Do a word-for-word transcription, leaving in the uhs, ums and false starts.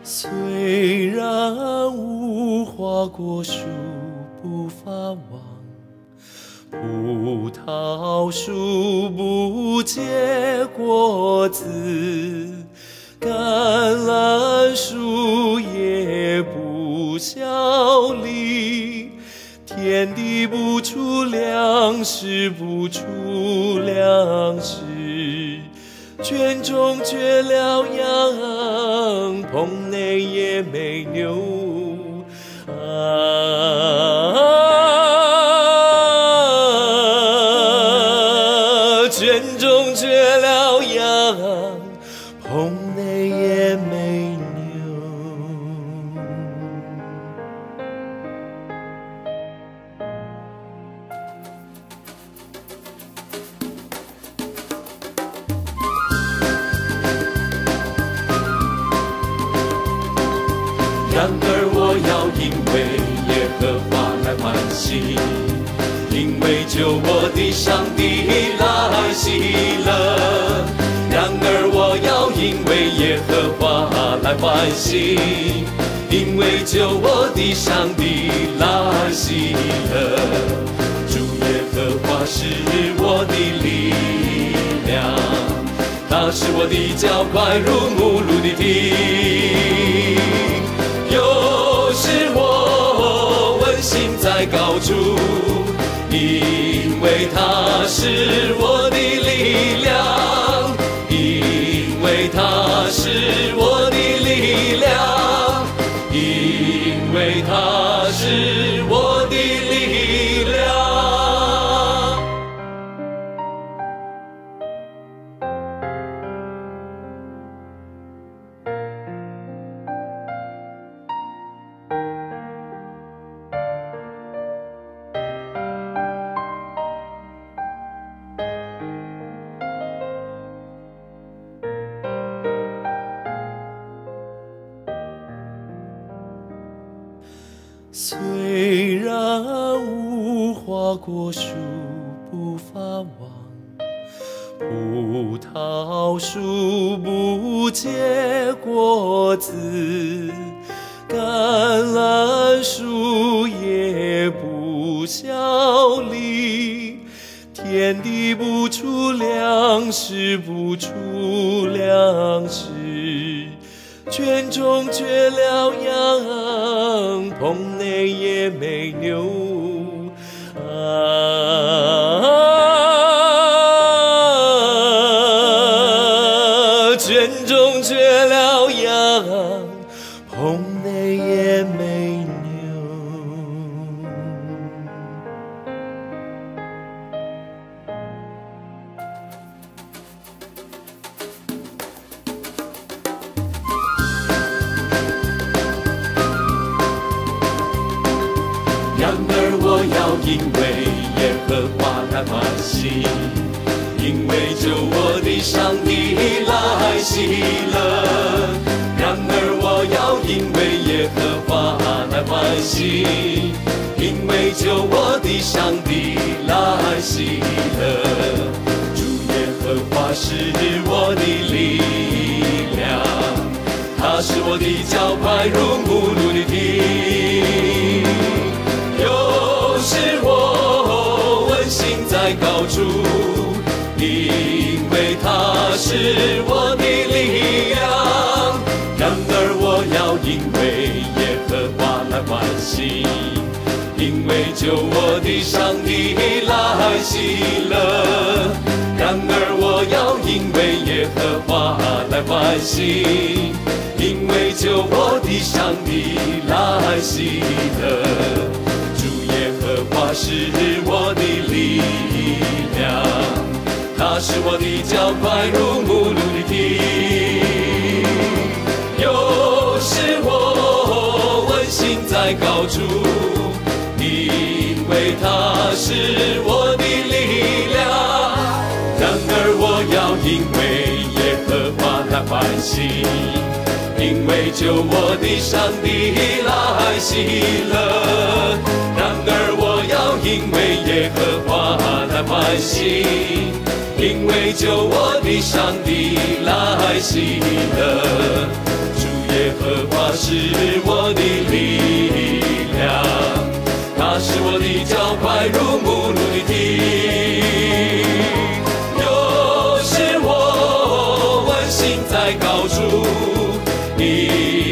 虽然无花果树不发旺，葡萄树不结果子，橄榄树也不效力，天地不出粮食，不出粮食，圈中绝了羊，棚内也没牛啊，圈中绝了羊，棚内也没牛。然而我要因为耶和华来欢喜，因为救我的上帝来喜乐。然而我要因为耶和华来欢喜，因为救我的上帝来喜乐。主耶和华是我的力量，他是我的脚快如母鹿的蹄。有时我温馨在高处，因为他是我的力量，因为他是我的力量，因为他是我的力量。虽然无花果树不发旺，葡萄树不结果子，橄榄树也不效力，天地不出粮食，不出粮食，圈中绝了羊，棚内也没牛啊，圈中绝了羊，棚内也没牛。然而我要因为耶和华来欢喜，因为救我的上帝来喜乐。然而我要因为耶和华来欢喜，因为救我的上帝来喜乐。主耶和华是我的力量，他是我的脚快如母鹿的蹄。有时我温馨在高处，因为他是我的力量。然而我要因为耶和华来欢喜，因为救我的上帝来喜乐。然而我要因为耶和华来欢喜，因为救我的上帝来喜乐。他是我的力量，他是我的脚快如母鹿的蹄。有时我温馨在高处，因为他是我的力量。然而我要因为耶和华来欢喜，因为救我的上帝来喜乐。然而我要因为耶和华来欢喜，因为救我的上帝来喜乐。主耶和华是我的力量，他是我的脚快如母鹿的蹄。又是我温馨在高处，